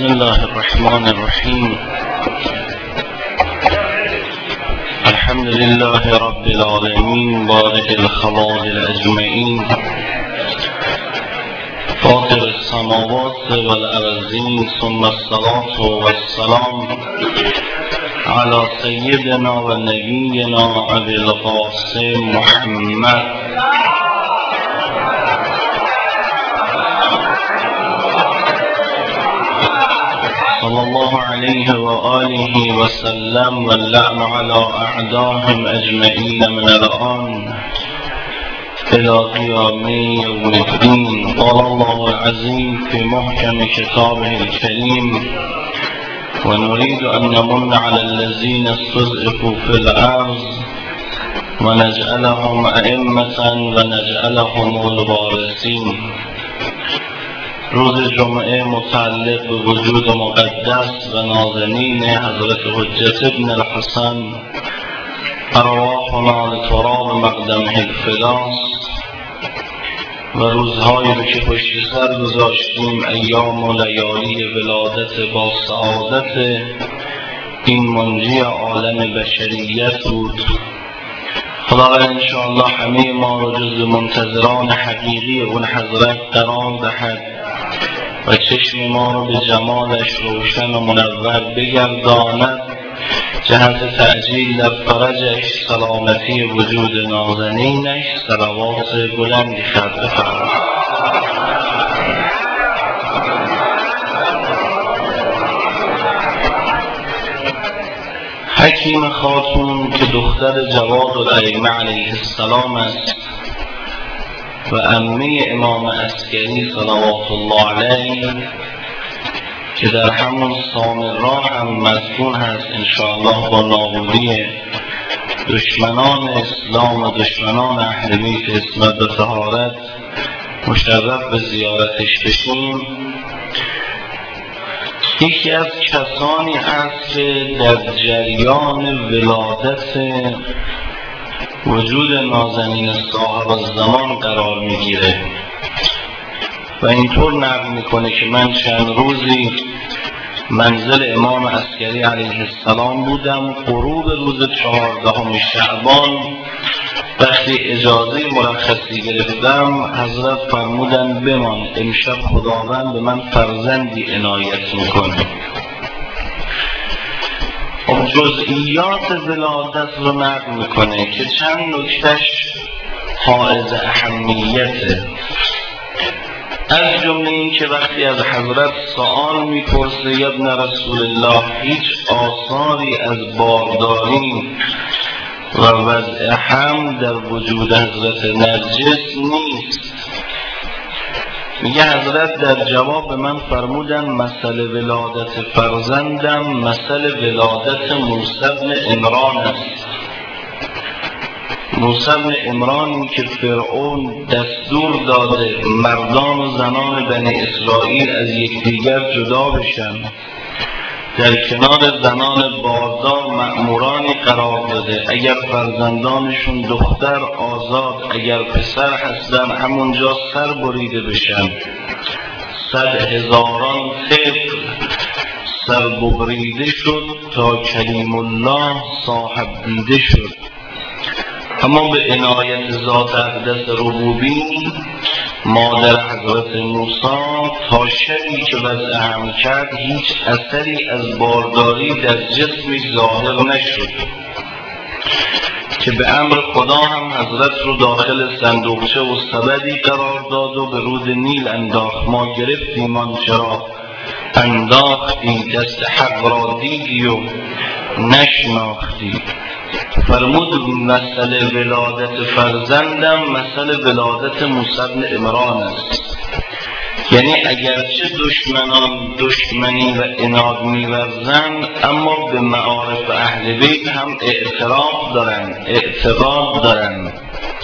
بسم الله الرحمن الرحيم. الحمد لله رب العالمين بارئ الخلائق أجمعين فاطر السماوات والأرضين، ثم الصلاة والسلام على سيدنا ونبينا أبي القاسم محمد صلى الله عليه وآله وسلم، واللعن على أعدائهم أجمعين من الآن إلى قيام يوم الدين. قال الله العظيم في محكم كتابه الكريم: ونريد أن نمن على الذين استضعفوا في الأرض ونجعلهم أئمة ونجعلهم الوارثين. روز جمعه متعلق به وجود مقدس و نازنین حضرت حجت ابن الحسن ارواحنا لتراب مقدمه الفداست و روزهایی رو که پشت سر گذاشتیم، ایام و لیالی ولادت با سعادت این منجی عالم بشریت بود. خداوند انشاءالله همه ما رو جز منتظران حقیقی اون حضرت قرار دهد و چشم ما رو به جمالش روشن و منور بگرداند، جهت تعجیل در فرجش، سلامتی وجود نازنینش صلوات بلندی خط بفرمایید. حکیم خاتون که دختر جواد الائمه علیه السلام است و عمه امام عسکری صلوات الله علیه که در همون سامرا هم مسکون هست، انشاءالله با نابودی دشمنان اسلام و دشمنان اهل بیت عصمت و طهارت مشرف به زیارتش بشیم. یکی از کسانی است که در جریان ولادت وجود نازنین صاحب الزمان قرار میگیره و اینطور نقل میکنه که من چند روزی منزل امام عسکری علیه السلام بودم. غروب روز 14 شعبان وقتی اجازه مرخصی گرفتم، حضرت فرمودن بمان، امشب خداوند به من فرزندی عنایت میکنه. جزئیات ولادت رو نقل میکنه که چند نکتهش حائز اهمیته. از جمله این که وقتی از حضرت سوال میپرسه یا ابن رسول الله هیچ آثاری از بارداری و وضع حمل در وجود حضرت نرجس نیست، میگه حضرت در جواب به من فرمودن مسئله ولادت فرزندم مثل ولادت موسی بن عمران است. موسی بن عمران که فرعون دستور داده مردان و زنان بنی اسرائیل از یکدیگر جدا بشن، در کنار زنان باردار مأمورانی قرار داده اگر فرزندانشون دختر آزاد، اگر پسر هستن همونجا سر بریده بشن. 100,000 طفل سر ببریده شد تا کلیم الله صاحب دیده شد. اما به عنایت ذات اقدس ربوبی مادر حضرت موسی تا شبی که وضع حمل کرد هیچ اثری از بارداری در جسمش ظاهر نشد که به امر خدا هم حضرت رو داخل صندوقچه و سبدی قرار داد و به رود نیل انداخت. ما گرفتیم آنچه را انداختی، دست حق را دیدی و نشناختی. فرمود مسئله ولادت فرزندم مثل ولادت موسی بن عمران است. یعنی اگرچه دشمنان دشمنی و عناد می‌ورزند، اما به معارف اهل بیت هم اعتراف دارند، اعتقاد دارند.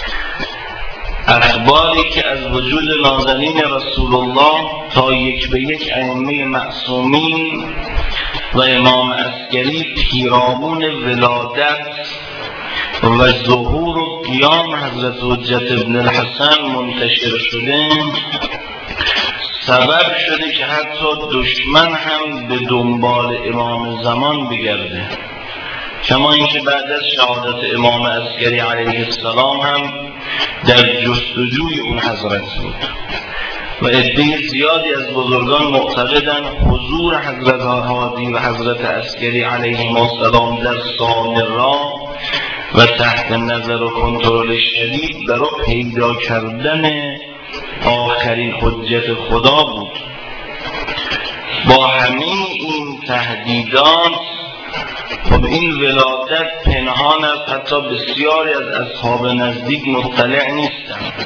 اخباری که از وجود نازنین رسول الله تا یک به یک ائمه معصومین و امام عسکری پیرامون ولادت و ظهور و قیام حضرت حجت ابن الحسن منتشر شده، سبب شده که حتی دشمن هم به دنبال امام زمان بگرده، کما اینکه بعد از شهادت امام عسکری علیه السلام هم در جستجوی اون حضرت بود و عده زیادی از بزرگان معتقدند حضور حضرت هادی و حضرت عسکری علیهم السلام در سامرا و تحت نظر و کنترل شدید برای پیدا کردن آخرین حجت خدا بود. با همه این تهدیدات خب این ولادت پنهان است، حتی بسیاری از اصحاب نزدیک مطلع نیستند.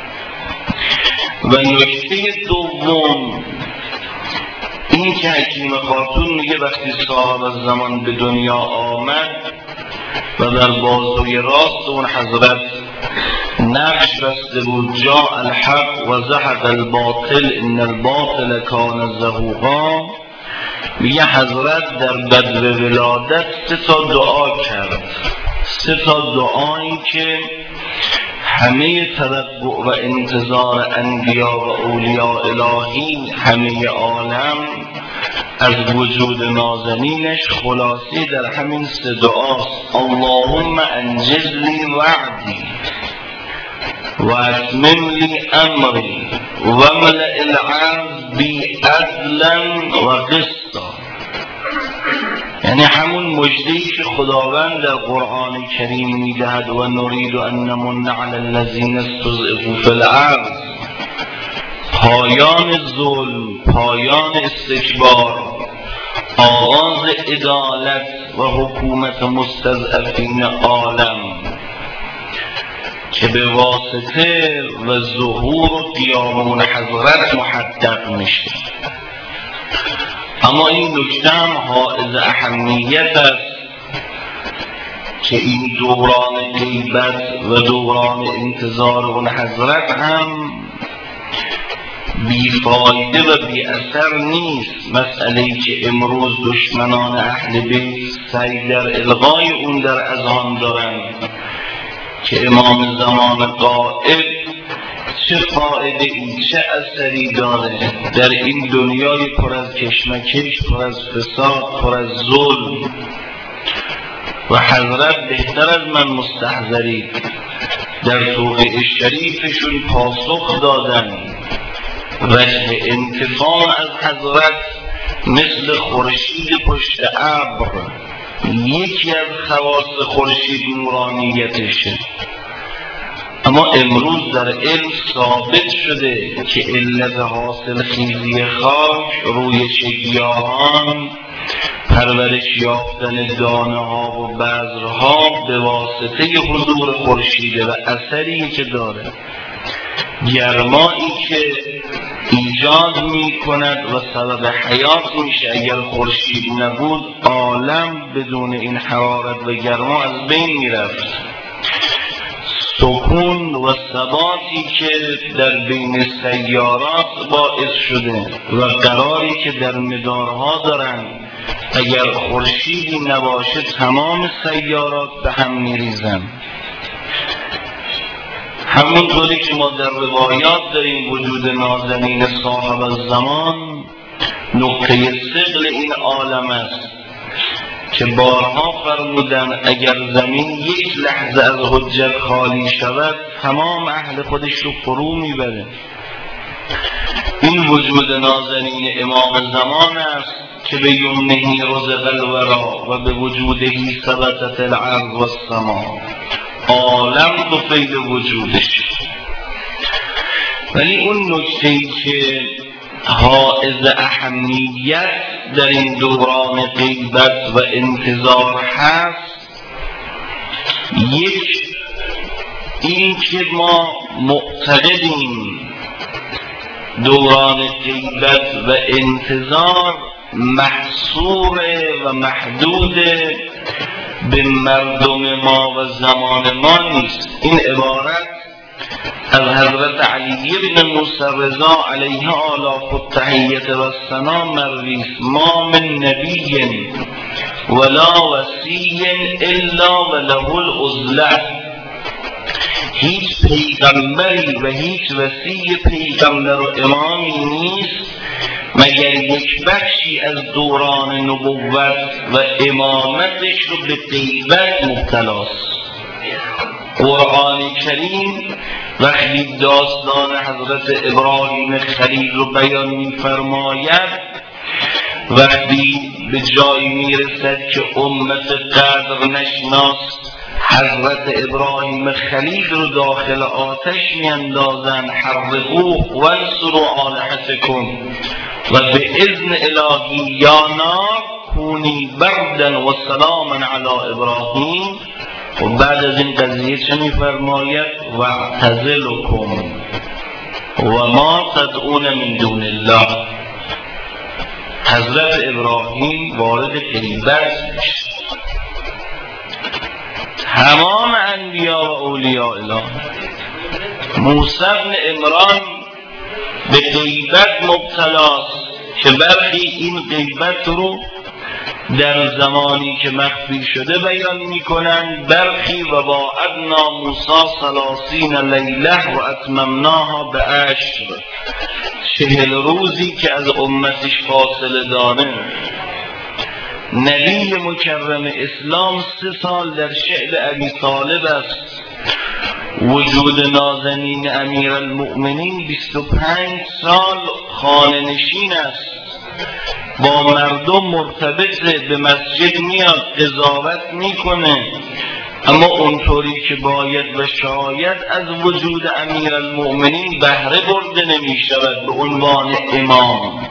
و نکته دوم این که حکیم خاتون میگه وقتی صاحب الزمان به دنیا آمد و در بازوی راست اون حضرت نقش بسته بود جاء الحق و زهق الباطل ان الباطل کان زهوقا، میگه حضرت در بدو ولادت 3 دعا کرد، 3 دعایی که همه ترقب و انتظار انبیا و اولیاء الهی، همه عالم از وجود نازنینش خلاصی در همین 3 دعاست. اللهم انجز لی وعدی و اتمم لی امری و ملئ الارض بی عدلا و قسطا، یعنی همون مژده‌ای که خداوند در قرآن کریم میدهد و نرید ان نمن علی الذین استضعفوا فی الارض، پایان ظلم، پایان استکبار، آغاز عدالت و حکومت مستضعفین عالم که به واسطه و ظهور و قیام حضرت محقق میشه. اما این نکته هم حائز اهمیت است که این دوران غیبت و دوران انتظار اون حضرت هم بیفایده و بی اثر نیست. مسئله‌ای که امروز دشمنان اهل بیت سعی در الغای اون در اذهان دارند که امام زمان غائب چه فایده ای، چه اثری داره در این دنیای پر از کشمکش، پر از فساد، پر از ظلم. و حضرت بهتر از من مستحضرید در توقیع شریفشون پاسخ دادن. وجه انتفاع از حضرت مثل خورشید پشت ابر، یکی از خواص خورشید نورانیتشه. اما امروز در علم ثابت شده که علت حاصل خیزی خاک، رویش گیاهان، پرورش یافتن دانه ها و بذرها به واسطه حضور خورشیده و اثری که داره، گرمایی که ایجاد می کند و سبب حیات میشه. اگر خورشید نبود عالم بدون این حرارت و گرما از بین میرفت. سکون و ثباتی که در بین سیارات باعث شده و قراری که در مدارها دارن، اگر خورشیدی نباشه تمام سیارات به هم میریزن. همونطوری که ما در روایات داریم وجود نازنین صاحب الزمان نقطه ثقل این عالم است که بارها فرمودن اگر زمین یک لحظه از حجت خالی شود تمام اهل خودش رو فرو میبره. این وجود نازنین امام زمان است که به یمنهی رزق الورا و به وجودهی ثبتت الارض و السما، عالم تو فیض وجودش. ولی اون نکته‌ای که حائز اهمیت در این دوران غیبت و انتظار هست، یک این که ما معتقدیم دوران غیبت و انتظار محصور و محدود به مردم ما و زمان ما نیست. این عبارت از حضرت علی بن موسی رضا علیه آلاف التحیت و الثنا مروی است: ما من نبی ولا وصی الا وله العزله. هیچ پیغمبری و هیچ وصی پیغمبر و امامی نیست مگر یک بخشی از دوران نبوت و امامتش رو به غیبت مبتلاست. قرآن کریم وقتی داستان حضرت ابراهیم خلیل رو بیان می‌فرماید، وقتی به جایی میرسد که امت قدر نشناس حضرت ابراهیم خلیل رو داخل آتش میاندازن، حرقوه وانصروا آلهتکم و به اذن الهی یا نار کونی بردا و سلاما علی ابراهیم. و بعد از این قضیه چه میفرماید؟ واعتزلکم و ما تدعون من دون الله. حضرت ابراهیم وارد غیبت میشه. تمام انبیا و اولیاء الله. موسی بن عمران به غیبت مبتلاست که برخی این غیبت رو در زمانی که مخفی شده بیان میکنند، برخی و وعدنا موسی 30 لیله و اتممناها بعشر، 40 روزی که از امتش فاصله داره. نبی مکرم اسلام 3 سال در شعب ابی طالب است. وجود نازنین امیر المؤمنین 25 سال خانه نشین است، با مردم مرتبط، به مسجد میاد، قضاوت میکنه، اما اونطوری که باید و شاید از وجود امیر المؤمنین بهره برده نمی شود به عنوان امام.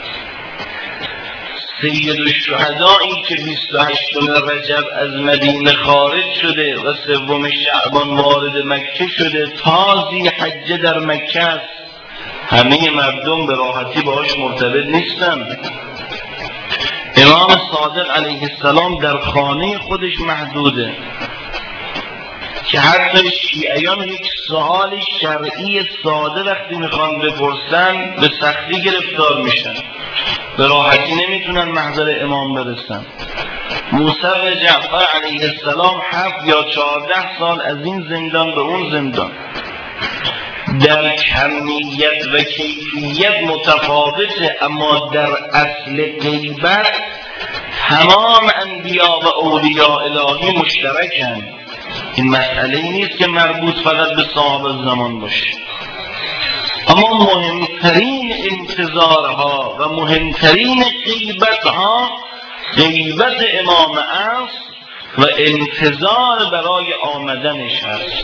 سید الشهدایی که 28 رجب از مدینه خارج شده و 3 شعبان وارد مکه شده، تا ذی‌حجه در مکه است. همه مردم به راحتی باهاش مرتبط نیستن. امام صادق علیه السلام در خانه خودش محدوده که حتی شیعیان یک سوال شرعی ساده وقتی میخوان بپرسن به سختی گرفتار میشن، به راحتی نمیتونن محضر امام برسن. موسی بن جعفر علیه السلام 7 یا 14 سال از این زندان به اون زندان، در کمیت و کیفیت متفاوته، اما در اصل غیبت تمام انبیا و اولیاء الهی مشترکن. این مسئله نیست که مربوط فقط به صاحب زمان باشه. اما مهمترین انتظارها و مهمترین غیبتها غیبت امام است و انتظار برای آمدنش هست،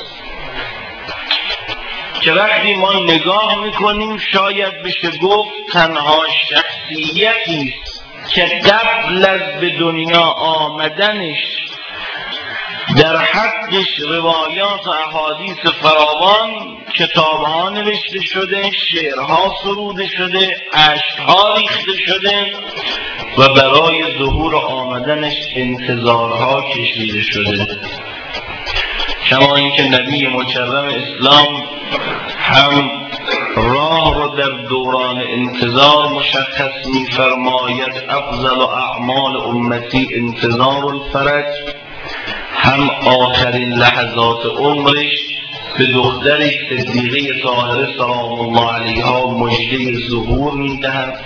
که وقتی ما نگاه میکنیم شاید بشه گفت تنها شخصیتی که قبل از به دنیا آمدنش در حقش روایات و احادیث فراوان، کتابها نوشته شده، شعرها سروده شده، اشکها ریخته شده و برای ظهور آمدنش انتظارها کشیده شده. کما اینکه نبی مکرم اسلام هم راه رو در دوران انتظار مشخص می‌فرماید، افضل اعمال امتی انتظار الفرج، هم آخرین لحظات عمرش به دختر صدیقه طاهره سلام الله علیها مژده ظهور می‌دهد.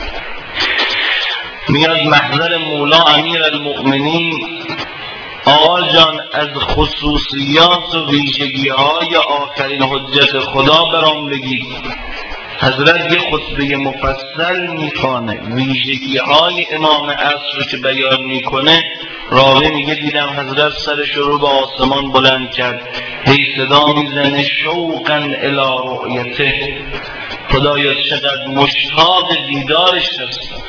میاد محضر مولا امیر المؤمنین، آقا جان از خصوصیات و ویژگی های آخرین حجت خدا برام بگید. حضرت یه خطبه مفصل میخوانه، ویژگی های امام عصر که بیان میکنه. راوی میگه دیدم حضرت سرش رو به آسمان بلند کرد، هی صدا میزنه شوقا الی رؤیته، خدایا چقدر مشتاق دیدارش هستم.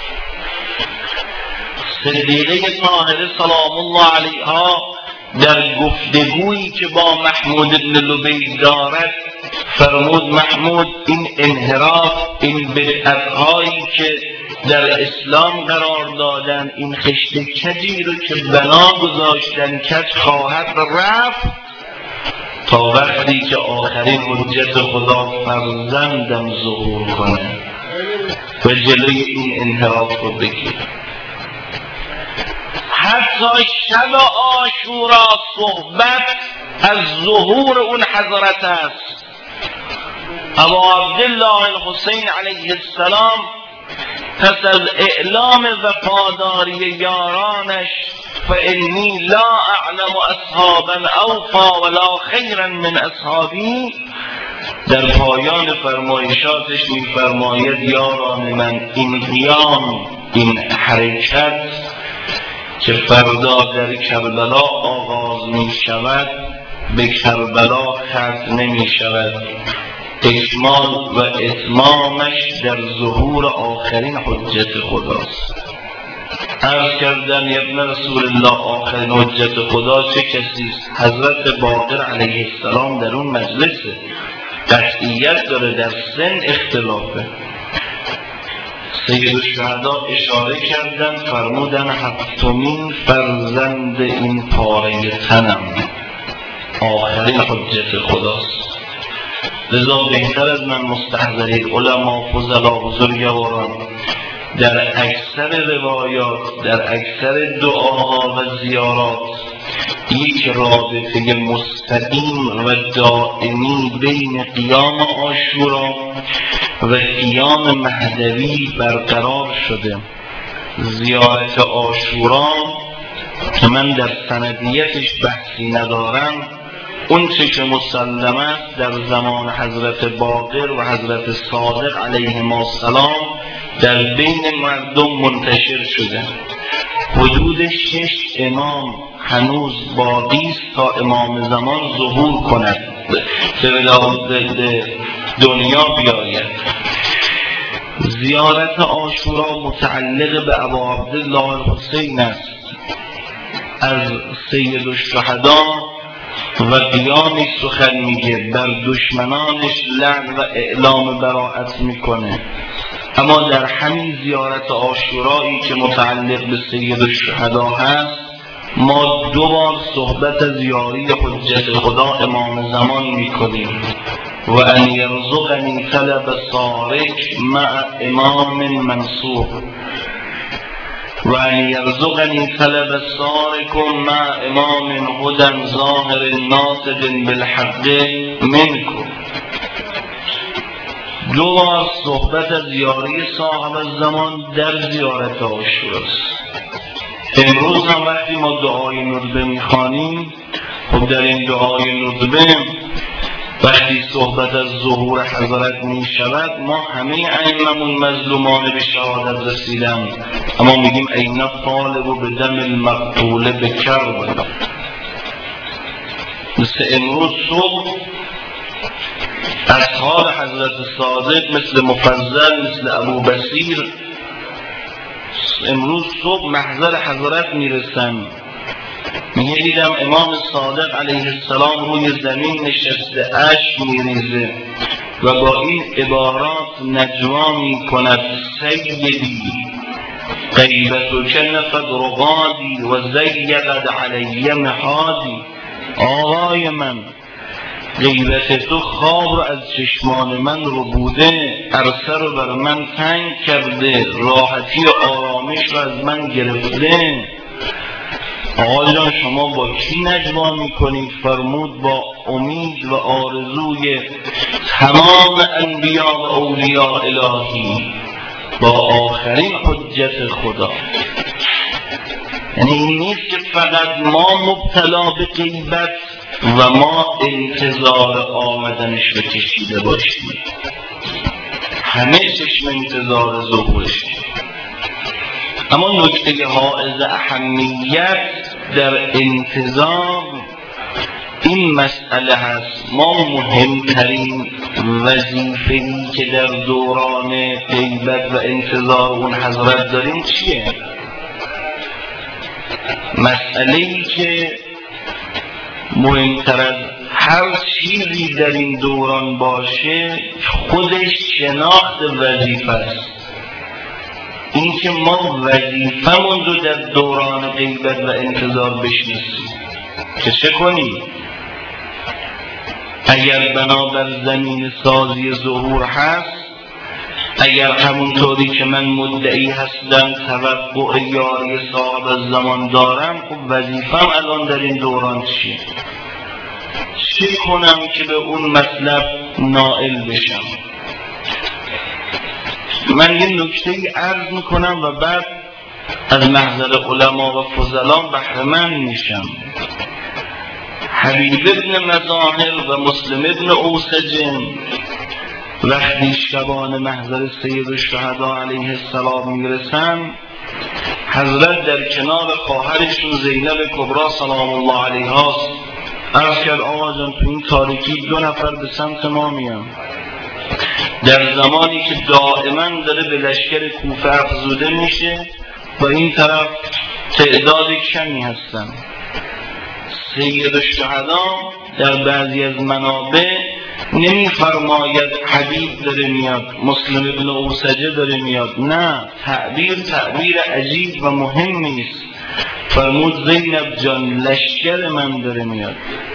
صدیقه طاهره سلام الله علیها در گفتگویی که با محمود بن لبید دارد فرمود محمود، این انحراف، این بدعت‌هایی که در اسلام قرار دادن، این خشت کجی رو که بنا گذاشتن کج خواهد رفت تا وقتی که آخرین حجت خدا فرزندم ظهور کنه و جلوی این انحراف رو بگیره. حتی شب عاشورا صحبت از ظهور اون حضرت است. ابا عبدالله الحسین علیه السلام پس از اعلام وفاداری یارانش فانی لا اعلم اصحابا اوفا ولا خیرا من اصحابی، در پایان فرمایشاتش می‌فرماید یاران من، این قیام، این حرکت که فردا در کربلا آغاز می شود به کربلا ختم نمی شود، اکمال و اتمامش در ظهور آخرین حجت خداست. عرض کردم ابن رسول الله آخرین حجت خدا چه کسی است؟ حضرت باقر علیه السلام در اون مجلسه، قطعیت داره، در سن اختلافه. سید الشهدا اشاره کردن فرمودن هفتمین فرزند این پاره تنم، آخرین حجت خداست. لذا بهتر از من مستحضرید علما فضلا بزرگواران در اکثر روایات، در اکثر دعاها و زیارات یک رابطه مستقیم و دائمی بین قیام عاشورا و قیام مهدوی برقرار شده. زیارت عاشورا که من در سندیتش بحثی ندارم، اون چه که مسلم است در زمان حضرت باقر و حضرت صادق علیهم السلام در بین مردم منتشر شده. حدود 6 امام هنوز باقی است تا امام زمان ظهور کند، به دنیا بیاید. زیارت عاشورا متعلق به ابا عبدالله الحسین است. از سید الشهدا و قیامش سخن میگه، بر دشمنانش لعن و اعلام براءت میکنه. اما در همین زیارت عاشورایی که متعلق به سید الشهدا هست، ما 2 بار صحبت از یاری حجت خدا امام زمان میکنیم. و ان یرزقنی طلب سارک مع امام منصور، و ان یرزقنی طلب سارک مع امام هدى ظاهر ناطق بالحق منکم. 2 بار صحبت از یاری صاحب الزمان در زیارت عاشوراست. امروز هم وقتی ما دعای ندبه میخوانیم، خب در این دعای ندبه وقتی صحبت از ظهور حضرت می شود، ما همه ائممون مظلومان به شهادت رسیدن، اما میگیم این طالب به دم المقتول به کربلا. مثل امروز صبح اصحاب حضرت صادق مثل مفضل، مثل ابو بصیر، امروز صبح محضر حضرت میرسن، میگه دیدم امام صادق علیه السلام روی زمین نشسته، اشک میریزه و با این عبارات نجوا میکند: سیدی غیبتک نفد رغادی و زیقد علی محادی. آقای من، غیبت تو خواب رو از چشمان من رو بوده، عرصه رو بر من تنگ کرده، راحتی و آرامش رو از من گرفته. آقا جان شما با کی نجوا میکنید؟ فرمود با امید و آرزوی تمام انبیاء و اولیاء الهی، با آخرین حجت خدا. یعنی این نیست که فقط ما مبتلا به غیبت و ما انتظار آمدنش رو کشیده باشیم، همه چشم انتظار ظهورش. اما نکته حائز اهمیت در انتظار این مسئله هست. ما مهمترین وظیفه‌ای که در دوران غیبت و انتظار اون حضرت داریم چیه؟ مسئله‌ای که مهمتر از هر چیزی در این دوران باشه خودش شناخت وظیفه است. این که ما وظیفه‌مون رو در دوران غیبت و انتظار بشناسیم که چه کنیم. اگر بنابر زمین سازی ظهور هست، اگر همونطوری که من مدعی هستم توقع یاری صاحب الزمان دارم، خب وظیفه‌م الان در این دوران چیه؟ چه کنم که به اون مطلب نائل بشم؟ من یه نکته‌ای عرض میکنم و بعد از محضر علما و فضلان بهره‌مند میشم. حبیب ابن مظاهر و مسلم ابن اوسجن وقتی شبان محضر سید الشهدا علیه السلام میرسن، حضرت در کنار خواهرشون زینب کبری سلام الله علیها عرض کرد آقا جان تو این تاریکی 2 نفر به سمت ما میان. در زمانی که دائما داره به لشکر کوفه افزوده میشه و این طرف تعداد کمی هستن. سید الشهدا در بعضی از منابع نمیفرماید حبیب داره میاد، مسلم ابن اوسجه داره میاد، نه، تعبیر عجیب و مهمی است. فرمود زینب جان لشکر من داره میاد.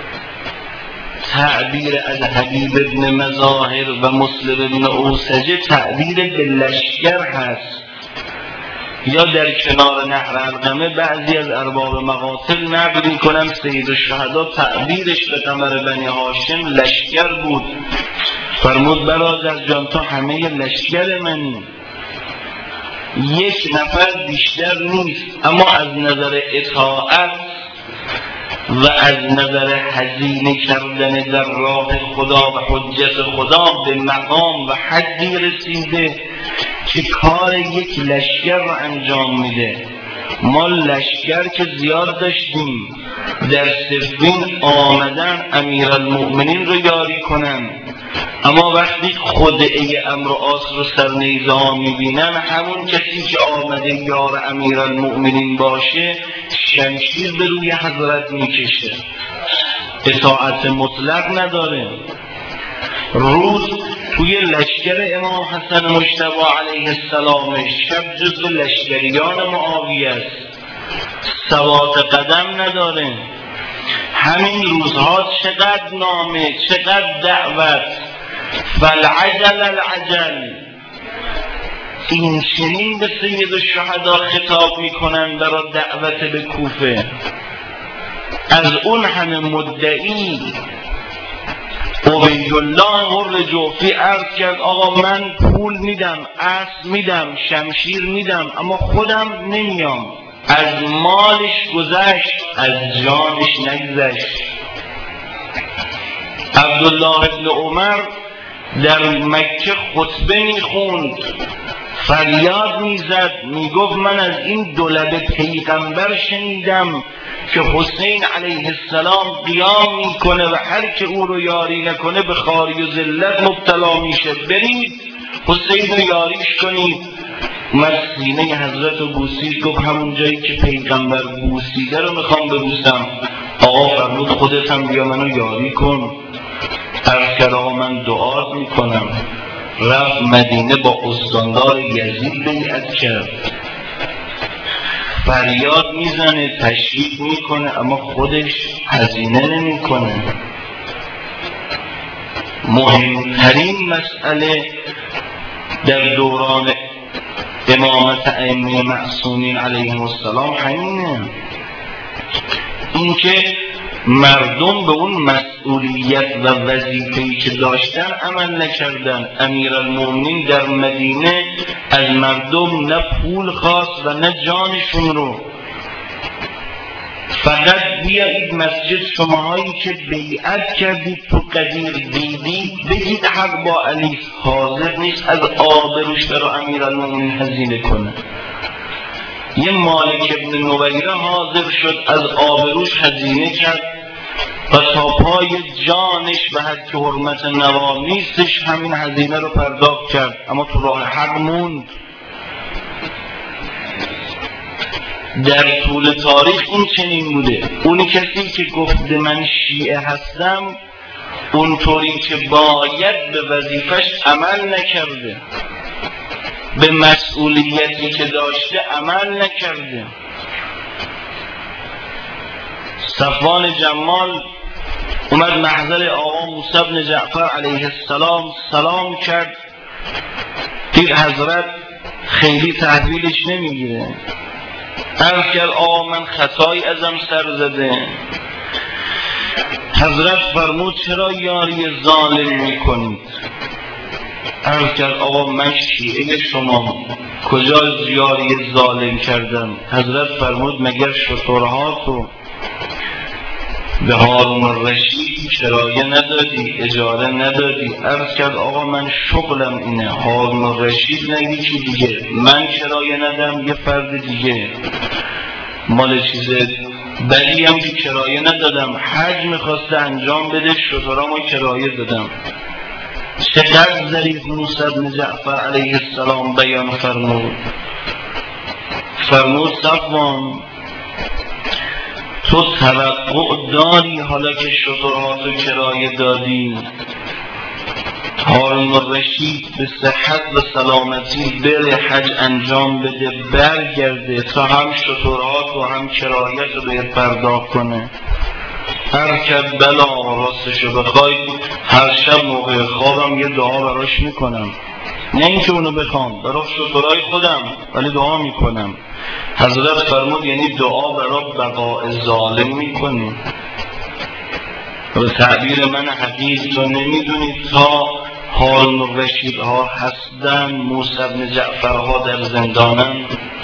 تعبیر از حبیب ابن مظاهر و مسلم ابن اوسجه تعبیر به لشکر هست. یا در کنار نهر علقمه بعضی از ارباب مقاتل نقل میکنن سید الشهدا تعبیرش به قمر بنی هاشم لشکر بود. فرمود برادر جان تو همه لشکر منی، 1 نفر بیشتر نیست، اما از نظر اطاعت و از نظر هزینه کردن در راه خدا و حجت خدا به مقام و حدی رسیده که کار یک لشکر رو انجام میده. ما لشکر که زیاد داشتیم، در صفین آمدن امیرالمؤمنین رو یاری کنن، اما وقتی خدعه امر و آس رو سرنیزه ها میبینن، همون کسی که آمده یار امیرالمؤمنین باشه شمشیر به روی حضرت میکشه، اطاعت مطلق نداره. روز توی لشکر امام حسن مجتبی علیه السلام شب جزو لشکریان معاویه است، ثبات قدم نداره. همین روزها چقدر نامه، چقدر دعوت، فالعجل العجل. این چنین به سید الشهدا خطاب میکنن برای دعوت به کوفه. از اون همه مدعی عبیدالله مر جوفی عرض کرد آقا من پول میدم، اسب میدم، شمشیر میدم، اما خودم نمیام. از مالش گذشت، از جانش نگذشت. عبدالله ابن عمر در مکه خطبه میخوند، فریاد میزد، میگفت من از این 2 لب پیغمبر شنیدم که حسین علیه السلام قیام میکنه و هر که او رو یاری نکنه به خواری و ذلت مبتلا میشه، برید حسین رو یاریش کنید. اومد سینه حضرت رو بوسید، گفت همون جایی که پیغمبر بوسیده رو میخوام ببوسم. آقا فرمود خودت هم بیا منو یاری کن. عرض کرد آقا من دعا میکنم. رفت مدینه با استاندار یزید بیعت کرد، فریاد میزنه، تشریف میکنه، اما خودش هزینه نمیکنه. مهمترین مسئله در دوران امامت ائمه معصومین علیهم السلام همینه، اینکه مردم به اون مسئولیت و وظیفه‌ای که داشتن عمل نکردن. امیرالمؤمنین در مدینه از مردم نه پول خواست و نه جانشون رو. فقط بیایید مسجد شماهایی که بیعت کردید تو قدیر دیدید بگید حق با علی، حاضر نیست از آبروش برای امیرالمؤمنین هزینه کنه. یه مالک ابن نویره حاضر شد از آبروش هزینه کرد و تا پای جانش به حد که حرمت نوا نیستش همین هزینه رو پرداخت کرد، اما تو راه حق موند. در طول تاریخ این چنین بوده. اونی کسی که گفته من شیعه هستم اونطوری که باید به وظیفش عمل نکرده، به مسئولیتی که داشته عمل نکرده. صفوان جمال اومد محضر آقا موسی بن جعفر علیه السلام سلام کرد، دید حضرت خیلی تحویلش نمیگیره. عرض کرد آقا من خطایی ازم سر زده. حضرت فرمود چرا یاری ظالم میکنید؟ عرض کرد آقا من شیعه شما، کجا یاری ظالم کردم؟ حضرت فرمود مگر شترها تو به هارون الرشید کرایه ندادی، اجاره ندادی؟ عرض کرد آقا من شغلم اینه، هارون الرشید نه یکی دیگه، من کرایه ندم یه فرد دیگه مال چیزه بدی هم که کرایه ندادم، حج میخواسته انجام بده شترامو کرایه دادم. چقدر ظریف موسی بن جعفر علیه السلام بیان فرمود صفوان تو توقع داری حالا که شترهاتو کرایه دادی هارون الرشید به صحت و سلامتی بره حج انجام بده برگرده تا هم شترهات و هم کرایت رو به پرداخت کنه؟ هر کرد بلا راستشو بخوای هر شب موقع خوابم یه دعا براش میکنم، نه اینکه اونو بخوام، برای شترهای خودم ولی دعا میکنم. حضرت فرمود یعنی دعا برای بقاء ظالم میکنی؟ و تعبیر من حدیث تو نمیدونید تا هارون الرشید ها هستن، موسی بن جعفر ها در زندانن،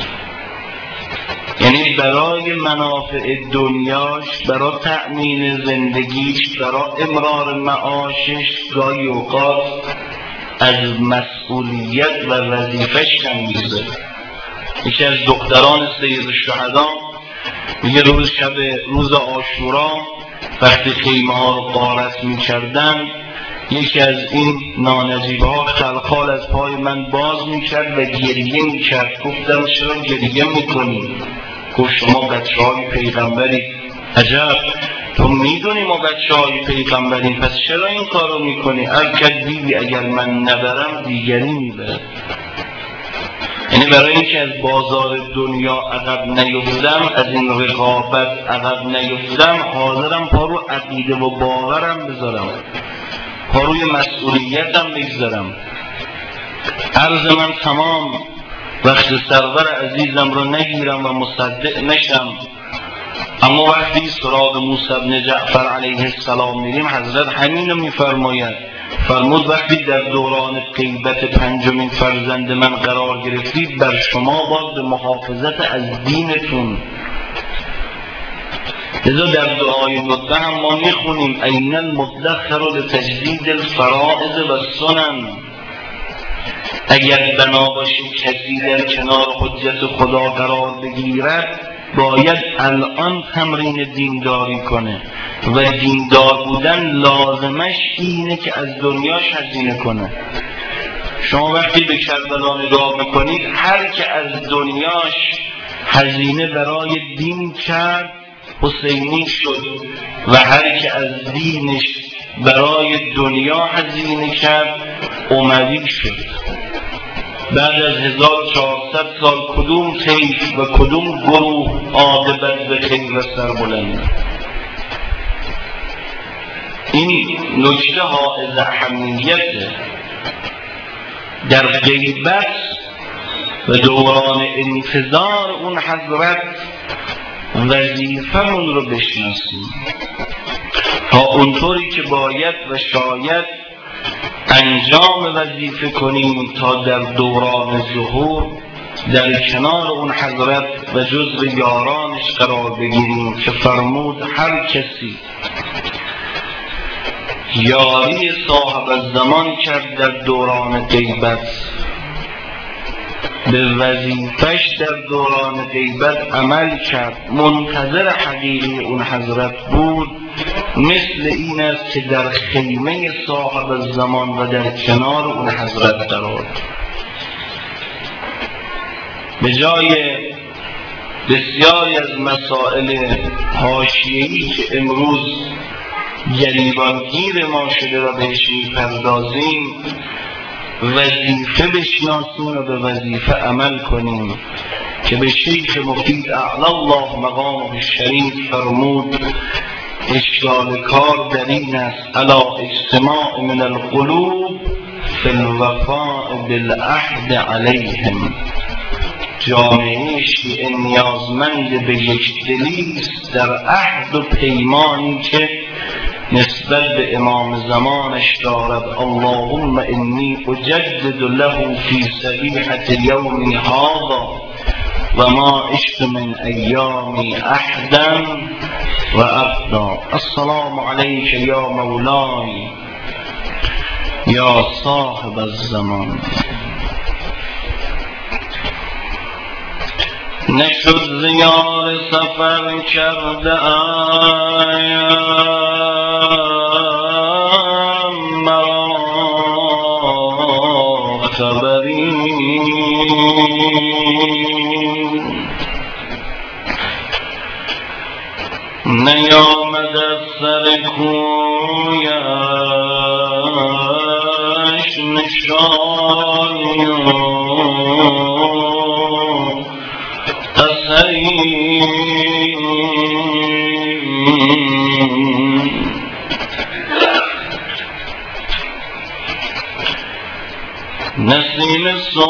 یعنی برای منافع دنیاش، برای تأمین زندگیش، برای امرار معاشش گاهی اوقات از مسئولیت و وظیفه‌اش کم می‌گذره. یکی از دختران سید الشهدا میگه روز عاشورا وقتی خیمه ها رو غارت می‌کردن یکی از این نانجیبه ها خلخال از پای من باز می‌کرد و گریه می‌کرد. گفتم چرا گریه می‌کنی؟ گفت شما بچه های پیغمبرید. عجب، تو میدونی ما بچه های پیغمبریم پس چرا این کار رو میکنی؟ هرکت دیدی اگر من نبرم دیگری میبره. یعنی برای اینکه از بازار دنیا عقب نیفتم، از این رقابت عقب نیفتم، حاضرم پا رو عقیده و باورم بذارم، پا روی مسئولیتم بگذارم. عرض من تمام، وقت سرور عزیزم رو نگیرم و مصدق نشم، اما وقتی سراغ موسی بن جعفر علیه السلام میریم حضرت همین رو میفرماید. فرمود وقتی در دوران غیبت پنجمین فرزند من قرار گرفتید بر شما باد به محافظت از دینتون. لذا در دعای ندبه هم ما میخونیم این المدخر لتجدید الفرائض و السنن. اگر بنا باشه کسی در کنار حجت خدا قرار بگیرد باید الان تمرین دینداری کنه و دیندار بودن لازمش اینه که از دنیاش هزینه کنه. شما وقتی به کربلا نگاه میکنید هر که از دنیاش هزینه برای دین کرد حسینی شد و هر که از دینش برای دنیا هزینه کرد اموی شد. بعد از 1400 سال کدوم طیف و کدوم گروه عاقبت به خیر و سربلند؟ این نکته حائز اهمیته. در غیبت و دوران انتظار اون حضرت وظیفمون رو بشناسیم تا اونطوری که باید و شاید انجام وظیفه کنیم تا در دوران ظهور در کنار اون حضرت و جزو یارانش قرار بگیریم که فرمود هر کسی یاری صاحب الزمان کرد در دوران غیبت، به وظیفش در دوران غیبت عمل کرد، منتظر حقیقی اون حضرت بود، مثل این است که در خیمه صاحب الزمان و در کنار اون حضرت قرار. به جای بسیاری از مسائل حاشیه‌ای که امروز گریبانگیر ما شده و بهش می‌پردازیم، وظیفه بشناسیم و به وظیفه عمل کنیم که به شیخ مفید اعلی الله مقامه الشریف فرمود اشکال کار در این است علی اجتماع من القلوب فی الوفاء بالعهد علیهم. جامعه شیعه نیازمند به یک دلی است در عهد و پیمانی که نسبت به امام زمانش دارد: اللهم انی اجدد له فی صبیحة یومی هذا و ما عشت من ایامی احدا و ابدا. السلام علیک یا مولای یا صاحب الزمان. نشد زیار سفر کرده مرا خبری، نیامد از سر کویش نشانی اثری. نسیم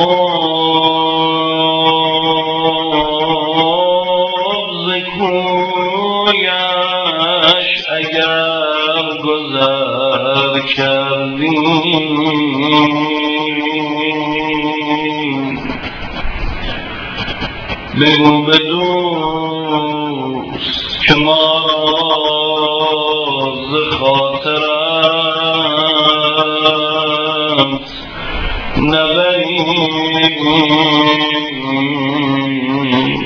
صبح ز کویش اگر گذر کردیم، بگو به دوست که ما ز خاطرت نبریم.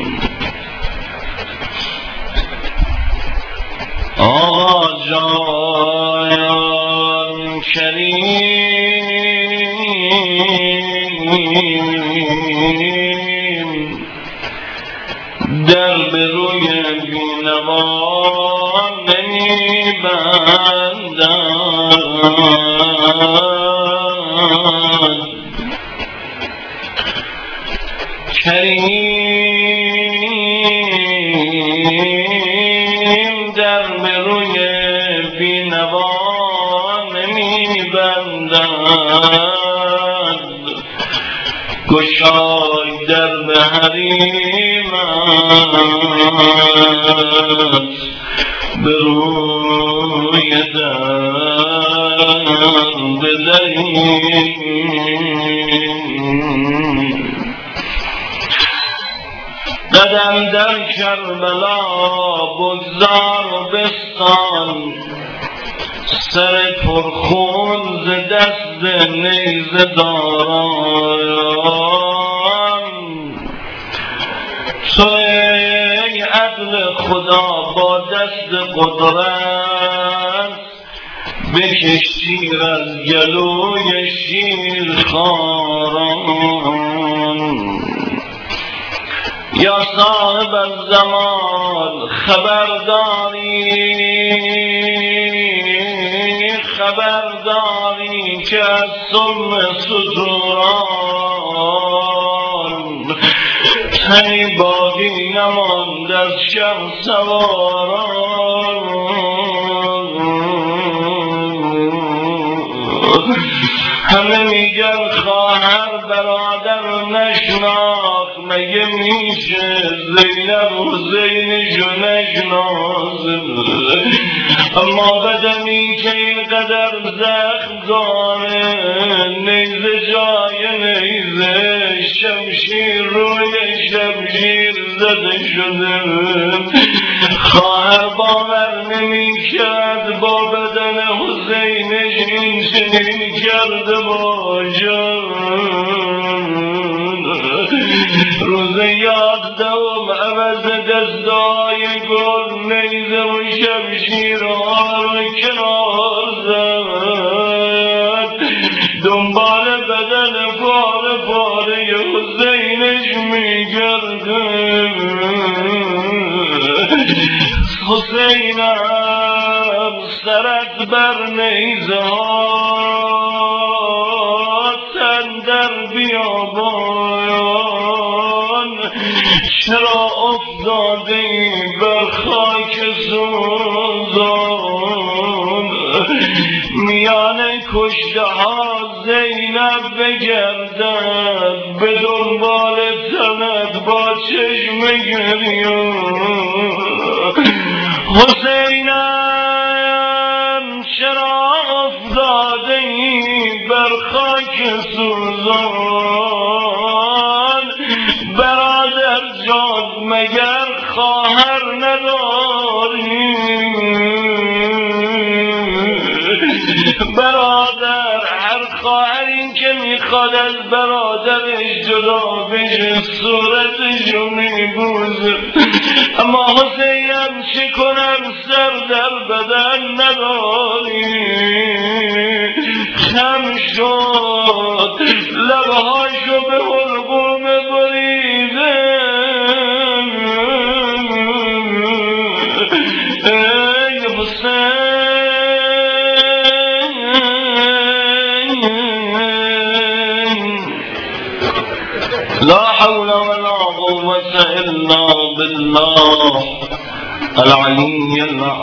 آقا جان کریم در به روی بینوا نمی بندد. کریم در به روی بینوا نمی بندد. گشای در به حریمت به روی در بدهیم. قدم در کربلا بگذار بستان، سر پرخون ز دست نیزه داران. تو ای عدل خدا با دست قدرت، بکش شیر از گلوی شیرخواران. یا صاحب الزمان خبرداری که از سم ستوران تنی باقی نماند از شهسواران. همه میگن خواهر برادر نشناخت، مگه میشه زینب حسینشو نشناسه؟ اما بدنی که اینقدر زخم داره، نیزه جای نیزه، شمشیر روی شمشیر زده شده. خواهر باور نمی کرد با بدن حسینش این چنین کرده باشد. روز یازدهم عوض دستای گل نیزه و شمشیرها رو کنار زد، دنبال بدن پاره پاره حسینش میگرده. حسینم سرت بر نیزه ها، تن در بیابان، چرا افتاده ای بر خاک سوزان؟ میان کشته ها زینب بگردد، به دنبال تنت با چشم گریان. حسینم دیگر خواهر نداری برادر، هر خواهری که میخواد از برادرش جدا بشه صورتشو میبوزه، اما حسینم چه کنم سر در بدن نداری. خم شد لبهاشو به حلقوم بریده، ای حسین لا حول ولا قوة إلا بالله العلی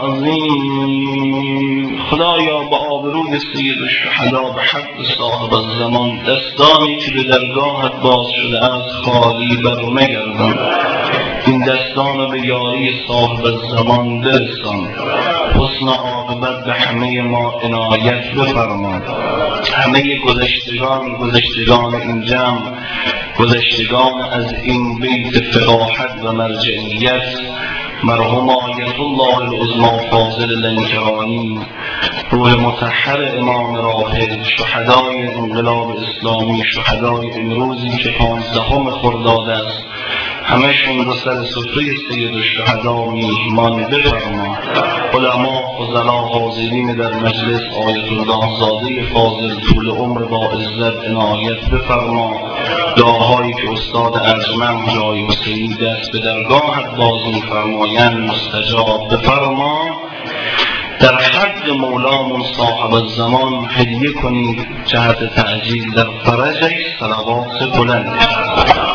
العظیم. خدایا با آبروی سید الشهدا به حق صاحب الزمان دستانی که به درگاهت باز شده از خالی بر نگردان، این دستان به یاری صاحب الزمان برسان. حسن عاقبت به همه ما عنایت بفرما. همه گذشتگان این جمع، گذشتگان از این بیت فقاهت و مرجعیت، مرحوم آیت الله العظمی فاضل لنکرانی، روح مطهر امام راحل، شهدای انقلاب اسلامی، شهدای امروزی که 15 خرداد است، همشون رو سر سفره سید الشهدا میهمان بفرما. علما فضلا حاضرین در مجلس آیت الله زاده فاضل طول عمر با عزت عنایت بفرما. دعاهایی که استاد ارجمند جای حسینی دست به درگاهت باز می‌فرمایند مستجاب بفرما. در حق مولامون صاحب الزمان هدیه کنید جهت تعجیل در فرجش صلوات بلند.